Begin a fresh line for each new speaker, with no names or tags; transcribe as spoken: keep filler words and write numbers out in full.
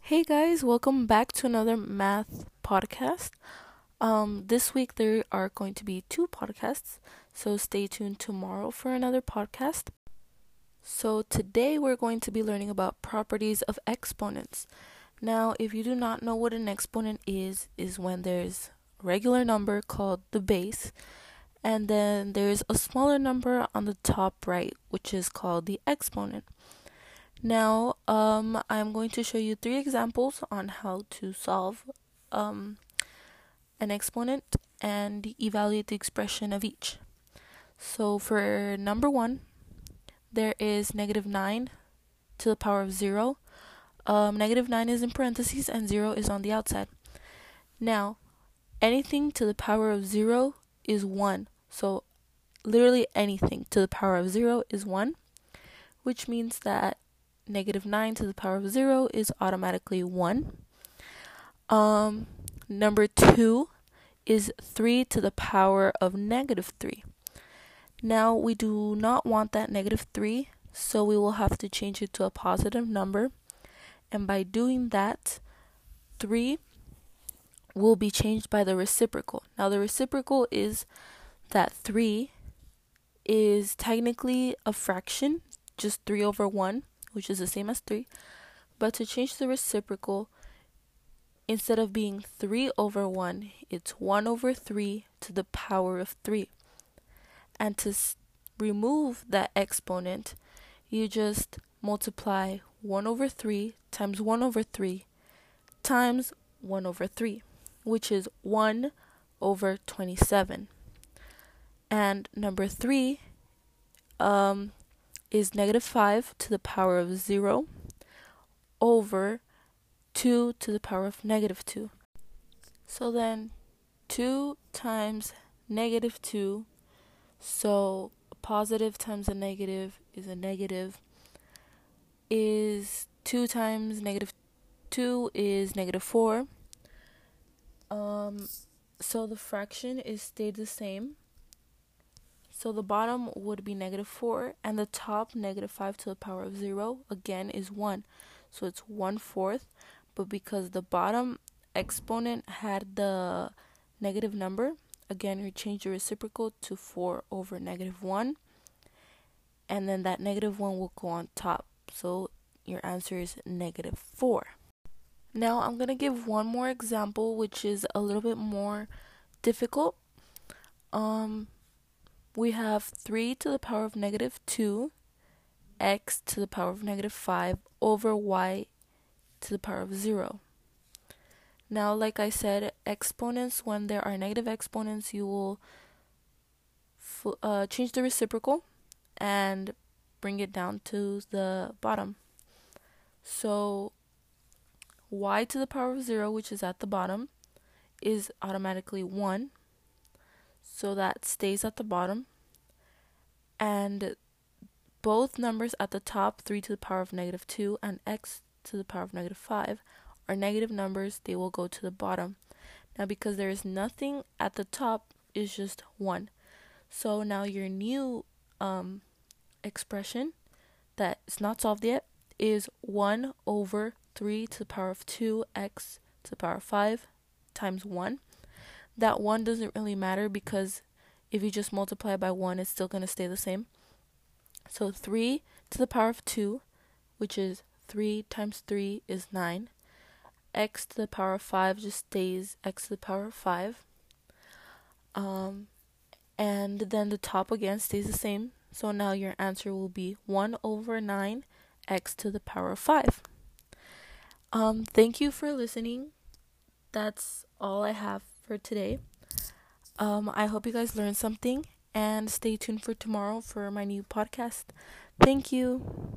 Hey guys, welcome back to another math podcast. Um, this week there are going to be two podcasts, so stay tuned tomorrow for another podcast. So today we're going to be learning about properties of exponents. Now, if you do not know what an exponent is, is when there's a regular number called the base, and then there's a smaller number on the top right, which is called the exponent. Now, um, I'm going to show you three examples on how to solve um, an exponent and evaluate the expression of each. So for number one, there is negative nine to the power of zero. Um, negative nine is in parentheses and zero is on the outside. Now, anything to the power of zero is one. So literally anything to the power of zero is one, which means that negative nine to the power of zero is automatically one. Um, number two is three to the power of negative three. Now, we do not want that negative three, so we will have to change it to a positive number. And by doing that, three will be changed by the reciprocal. Now, the reciprocal is that three is technically a fraction, just three over one, which is the same as three. But to change the reciprocal, instead of being three over one, it's one over three to the power of three. And to s- remove that exponent, you just multiply one over three times one over three times one over three, which is one over twenty-seven. And number three um, is negative five to the power of zero over two to the power of negative two. So then two times negative two, so a positive times a negative is a negative, is two times negative two is negative four. Um, so the fraction is stayed the same. So the bottom would be negative four, and the top, negative five to the power of zero, again is one. So it's one fourth, but because the bottom exponent had the negative number, again, we change the reciprocal to four over negative one, and then that negative one will go on top. So your answer is negative four. Now I'm going to give one more example, which is a little bit more difficult. Um, we have three to the power of negative two, x to the power of negative five over y to the power of zero. Now, like I said, exponents, when there are negative exponents, you will f- uh, change the reciprocal and bring it down to the bottom. So y to the power of zero, which is at the bottom, is automatically one. So that stays at the bottom. And both numbers at the top, three to the power of negative two and x to the power of negative five, are negative numbers. They will go to the bottom. Now, because there is nothing at the top, is just one. So now your new um, expression that is not solved yet is one over three to the power of two x to the power of five times one. That one doesn't really matter because if you just multiply by one, it's still going to stay the same. So three to the power of two, which is three times three is nine. X to the power of five just stays x to the power of five. Um, and then the top again stays the same. So now your answer will be one over nine x to the power of five. Um, thank you for listening. That's all I have for today. Um, I hope you guys learned something, and stay tuned for tomorrow for my new podcast. Thank you.